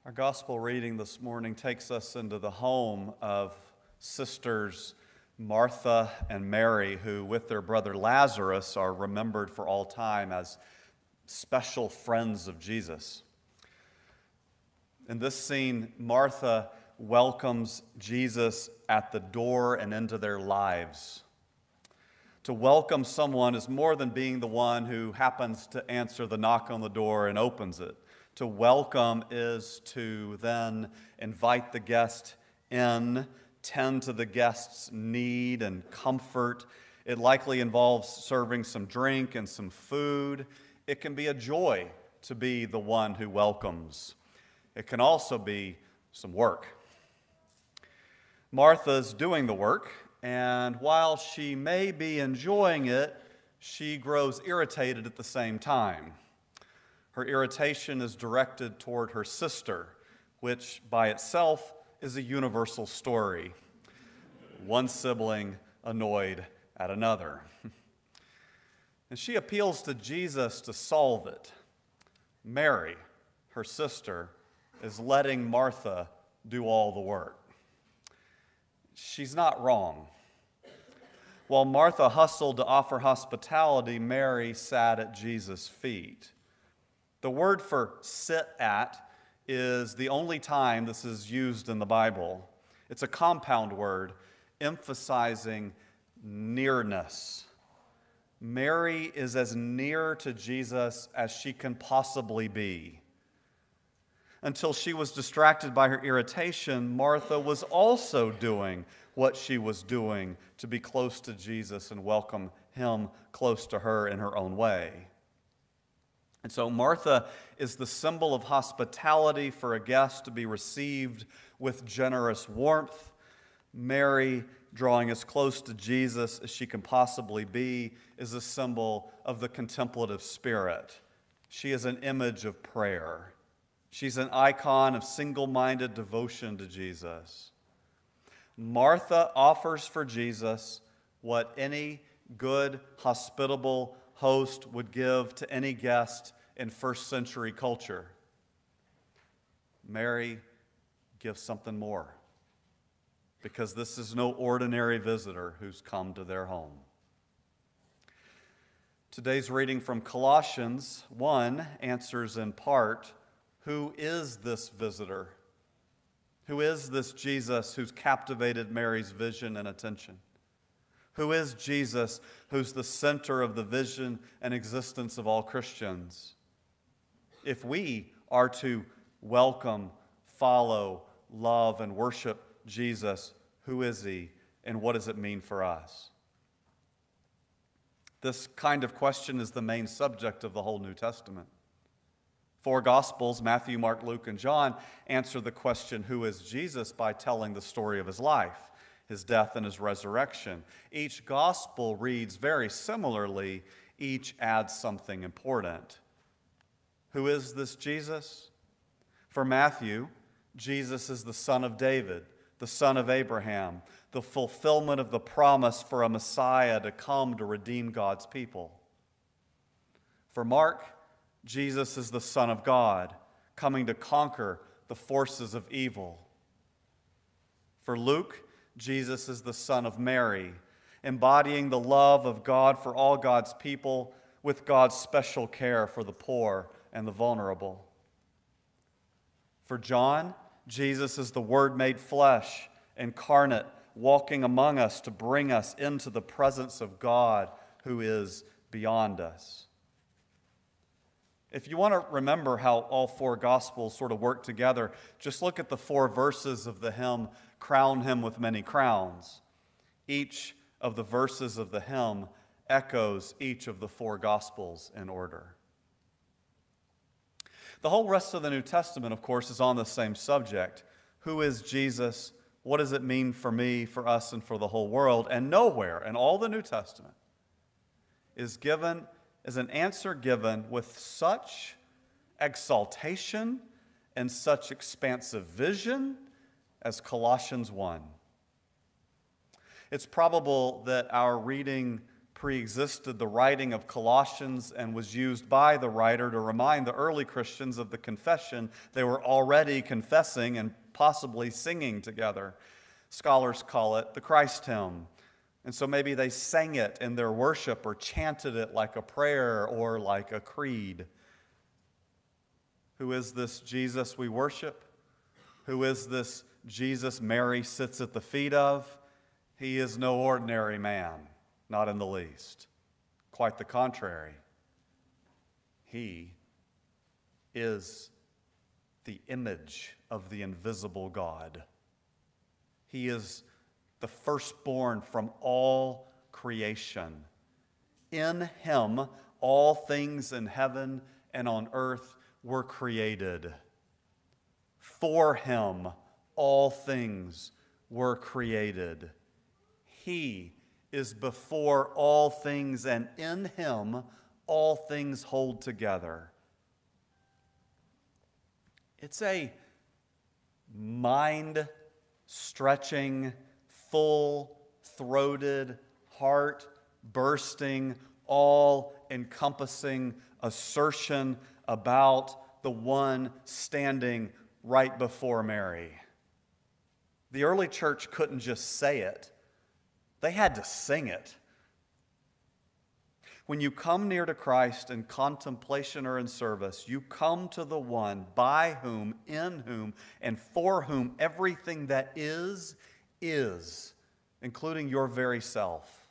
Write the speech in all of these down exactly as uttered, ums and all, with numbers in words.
Our gospel reading this morning takes us into the home of sisters Martha and Mary, who, with their brother Lazarus, are remembered for all time as special friends of Jesus. In this scene, Martha welcomes Jesus at the door and into their lives. To welcome someone is more than being the one who happens to answer the knock on the door and opens it. To welcome is to then invite the guest in, tend to the guest's need and comfort. It likely involves serving some drink and some food. It can be a joy to be the one who welcomes. It can also be some work. Martha's doing the work, and while she may be enjoying it, she grows irritated at the same time. Her irritation is directed toward her sister, which by itself is a universal story. One sibling annoyed at another. And she appeals to Jesus to solve it. Mary, her sister, is letting Martha do all the work. She's not wrong. While Martha hustled to offer hospitality, Mary sat at Jesus' feet. The word for sit at is the only time this is used in the Bible. It's a compound word emphasizing nearness. Mary is as near to Jesus as she can possibly be. Until she was distracted by her irritation, Martha was also doing what she was doing to be close to Jesus and welcome him close to her in her own way. And so Martha is the symbol of hospitality for a guest to be received with generous warmth. Mary, drawing as close to Jesus as she can possibly be, is a symbol of the contemplative spirit. She is an image of prayer. She's an icon of single-minded devotion to Jesus. Martha offers for Jesus what any good, hospitable host would give to any guest in first century culture. Mary gives something more, because this is no ordinary visitor who's come to their home. Today's reading from Colossians one answers in part, who is this visitor? Who is this Jesus who's captivated Mary's vision and attention? Who is Jesus who's the center of the vision and existence of all Christians? If we are to welcome, follow, love, and worship Jesus, who is he and what does it mean for us? This kind of question is the main subject of the whole New Testament. Four Gospels, Matthew, Mark, Luke, and John, answer the question, who is Jesus, by telling the story of his life, his death and his resurrection. Each gospel reads very similarly. Each adds something important. Who is this Jesus? For Matthew, Jesus is the son of David, the son of Abraham, the fulfillment of the promise for a Messiah to come to redeem God's people. For Mark, Jesus is the Son of God, coming to conquer the forces of evil. For Luke, Jesus is the Son of Mary, embodying the love of God for all God's people, with God's special care for the poor and the vulnerable. For John, Jesus is the Word made flesh, incarnate, walking among us to bring us into the presence of God who is beyond us. If you want to remember how all four Gospels sort of work together, just look at the four verses of the hymn, Crown Him with Many Crowns. Each of the verses of the hymn echoes each of the four Gospels in order. The whole rest of the New Testament, of course, is on the same subject. Who is Jesus? What does it mean for me, for us, and for the whole world? And nowhere in all the New Testament is given is an answer given with such exaltation and such expansive vision as Colossians one. It's probable that our reading pre-existed the writing of Colossians and was used by the writer to remind the early Christians of the confession they were already confessing and possibly singing together. Scholars call it the Christ hymn. And so maybe they sang it in their worship or chanted it like a prayer or like a creed. Who is this Jesus we worship? Who is this Jesus Mary sits at the feet of? He is no ordinary man, not in the least. Quite the contrary. He is the image of the invisible God. He is the firstborn from all creation. In him, all things in heaven and on earth were created. For him, all things were created. He is before all things, and in him all things hold together. It's a mind-stretching, full-throated, heart-bursting, all-encompassing assertion about the one standing right before Mary. The early church couldn't just say it. They had to sing it. When you come near to Christ in contemplation or in service, you come to the one by whom, in whom, and for whom everything that is, is, including your very self.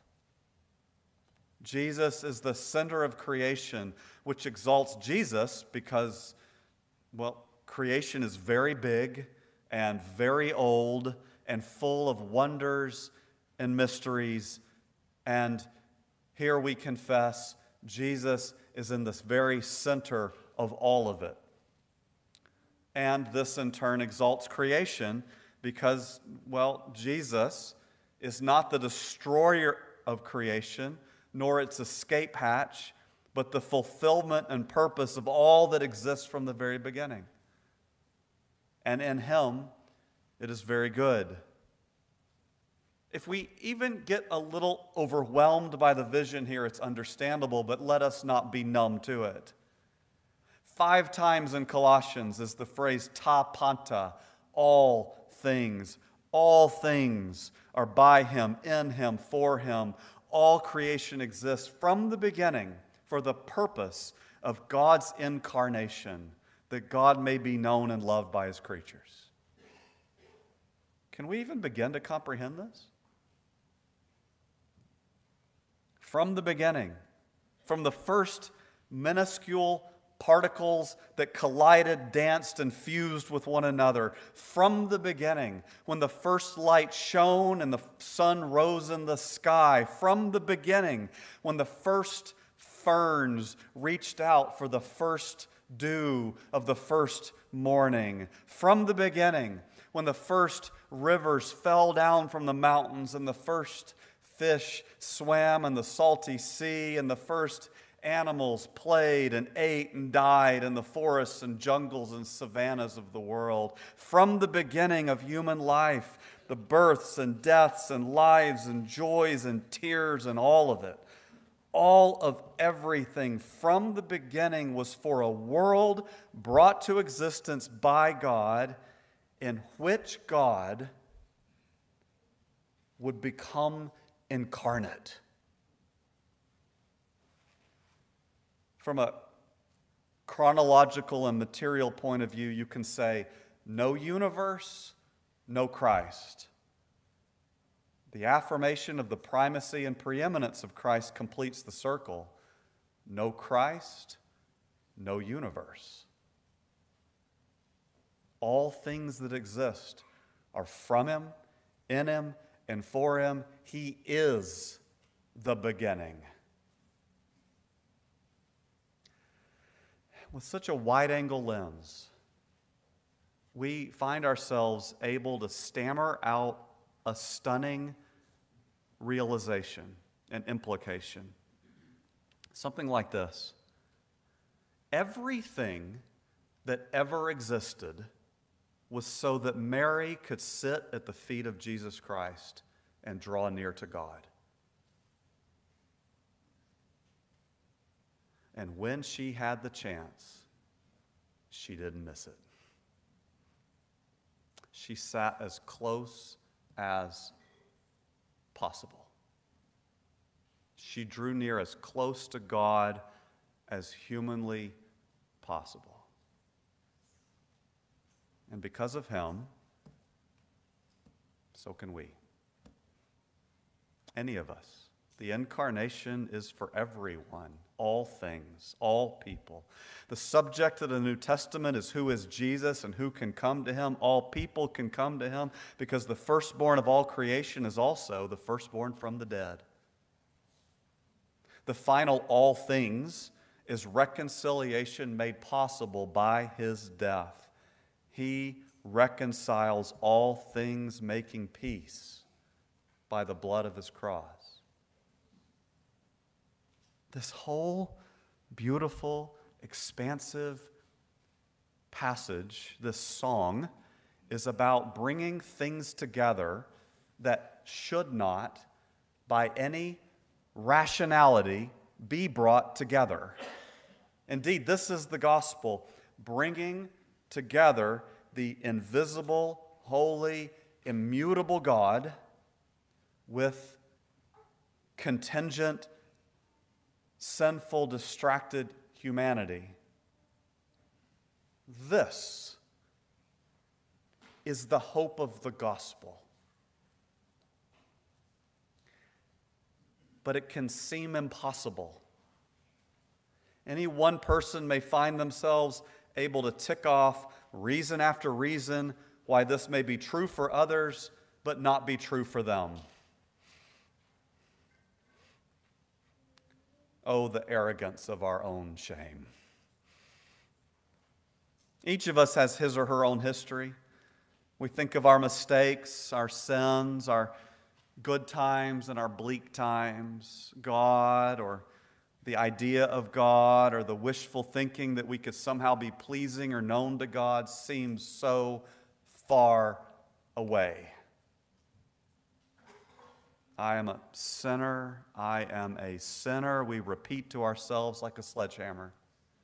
Jesus is the center of creation, which exalts Jesus because, well, creation is very big and very old and full of wonders and mysteries. And here we confess Jesus is in this very center of all of it. And this in turn exalts creation because, well, Jesus is not the destroyer of creation, nor its escape hatch, but the fulfillment and purpose of all that exists from the very beginning. And in him, it is very good. If we even get a little overwhelmed by the vision here, it's understandable, but let us not be numb to it. Five times in Colossians is the phrase ta panta, all things. All things are by him, in him, for him. All creation exists from the beginning for the purpose of God's incarnation, that God may be known and loved by his creatures. Can we even begin to comprehend this? From the beginning, from the first minuscule particles that collided, danced, and fused with one another, from the beginning, when the first light shone and the sun rose in the sky, from the beginning, when the first ferns reached out for the first dew of the first morning, from the beginning, when the first rivers fell down from the mountains and the first fish swam in the salty sea and the first animals played and ate and died in the forests and jungles and savannas of the world. From the beginning of human life, the births and deaths and lives and joys and tears and all of it, all of everything from the beginning was for a world brought to existence by God, in which God would become incarnate. From a chronological and material point of view, you can say, no universe, no Christ. The affirmation of the primacy and preeminence of Christ completes the circle. No Christ, no universe. All things that exist are from him, in him, and for him. He is the beginning. With such a wide-angle lens, we find ourselves able to stammer out a stunning realization and implication. Something like this. Everything that ever existed was so that Mary could sit at the feet of Jesus Christ and draw near to God. And when she had the chance, she didn't miss it. She sat as close as possible. She drew near as close to God as humanly possible. And because of him, so can we. Any of us. The incarnation is for everyone, all things, all people. The subject of the New Testament is who is Jesus and who can come to him. All people can come to him because the firstborn of all creation is also the firstborn from the dead. The final all things is reconciliation made possible by his death. He reconciles all things, making peace by the blood of his cross. This whole beautiful, expansive passage, this song, is about bringing things together that should not, by any rationality, be brought together. Indeed, this is the gospel, bringing together the invisible, holy, immutable God with contingent, sinful, distracted humanity. This is the hope of the gospel. But it can seem impossible. Any one person may find themselves able to tick off reason after reason why this may be true for others, but not be true for them. Oh, the arrogance of our own shame. Each of us has his or her own history. We think of our mistakes, our sins, our good times and our bleak times, God or the idea of God or the wishful thinking that we could somehow be pleasing or known to God seems so far away. I am a sinner. I am a sinner. We repeat to ourselves like a sledgehammer.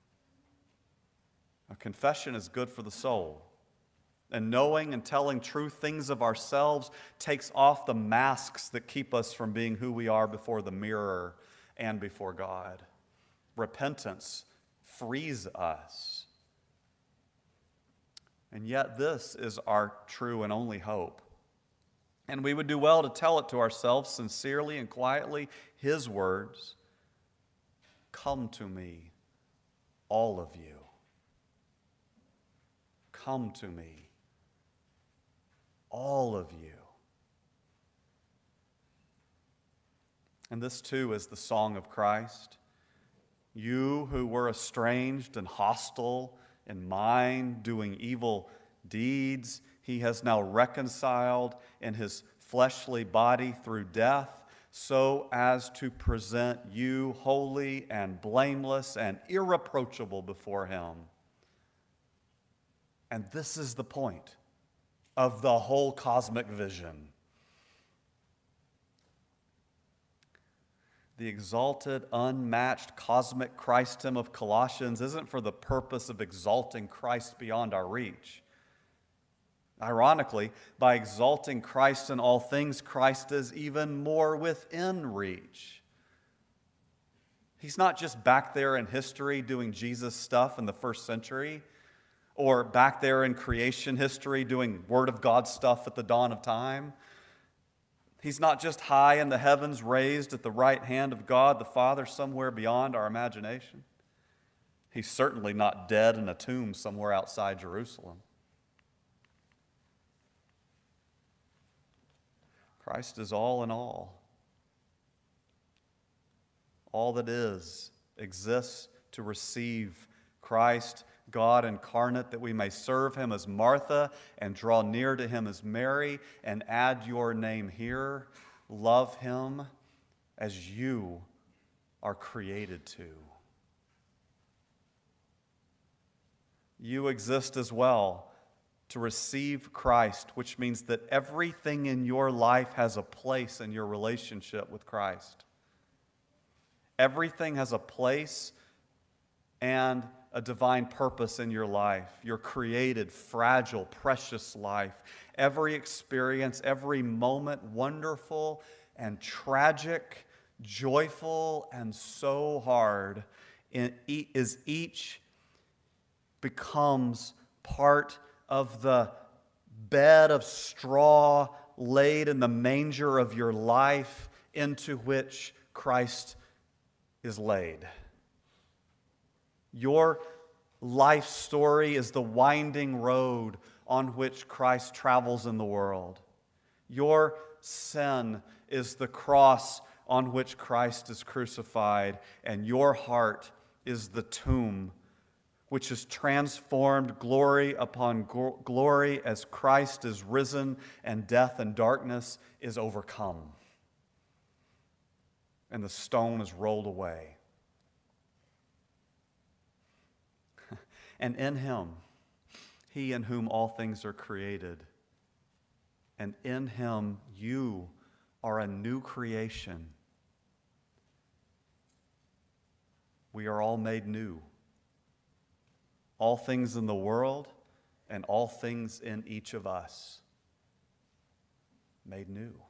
A confession is good for the soul. And knowing and telling true things of ourselves takes off the masks that keep us from being who we are before the mirror and before God. Repentance frees us. And yet this is our true and only hope. And we would do well to tell it to ourselves sincerely and quietly, his words, "Come to me, all of you. Come to me, all of you." And this too is the song of Christ. You who were estranged and hostile in mind, doing evil deeds, he has now reconciled in his fleshly body through death, so as to present you holy and blameless and irreproachable before him. And this is the point of the whole cosmic vision. The exalted, unmatched cosmic Christdom of Colossians isn't for the purpose of exalting Christ beyond our reach. Ironically, by exalting Christ in all things, Christ is even more within reach. He's not just back there in history doing Jesus stuff in the first century, or back there in creation history doing Word of God stuff at the dawn of time. He's not just high in the heavens, raised at the right hand of God the Father somewhere beyond our imagination. He's certainly not dead in a tomb somewhere outside Jerusalem. Christ is all in all. All that is exists to receive Christ, God incarnate, that we may serve him as Martha and draw near to him as Mary, and add your name here, love him as you are created to. You exist as well to receive Christ, which means that everything in your life has a place in your relationship with Christ. Everything has a place and a divine purpose in your life, your created, fragile, precious life. Every experience, every moment, wonderful and tragic, joyful and so hard, is each becomes part of the bed of straw laid in the manger of your life into which Christ is laid. Your life story is the winding road on which Christ travels in the world. Your sin is the cross on which Christ is crucified, and your heart is the tomb which is transformed glory upon glory as Christ is risen and death and darkness is overcome. And the stone is rolled away. And in him, he in whom all things are created, and in him you are a new creation. We are all made new. All things in the world and all things in each of us made new.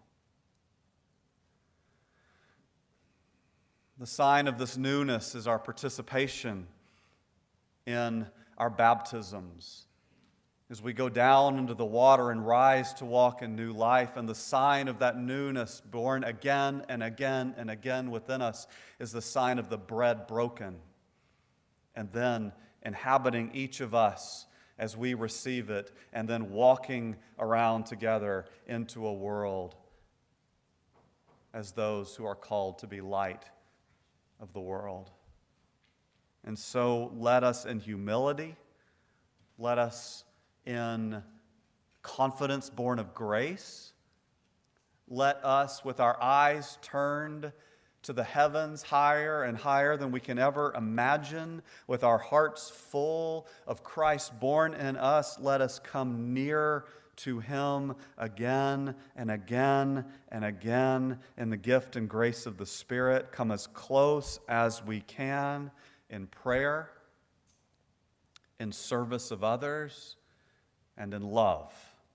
The sign of this newness is our participation in our baptisms as we go down into the water and rise to walk in new life. And the sign of that newness born again and again and again within us is the sign of the bread broken and then inhabiting each of us as we receive it, and then walking around together into a world as those who are called to be light of the world. And so let us in humility, let us in confidence born of grace, let us with our eyes turned to the heavens higher and higher than we can ever imagine, with our hearts full of Christ born in us, let us come near to him again and again and again in the gift and grace of the Spirit. Come as close as we can in prayer, in service of others, and in love.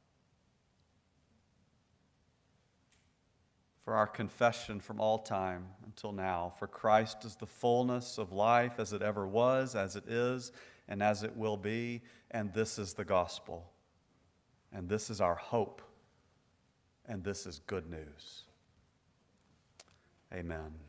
For our confession from all time until now. For Christ is the fullness of life as it ever was, as it is, and as it will be. And this is the gospel. And this is our hope. And this is good news. Amen.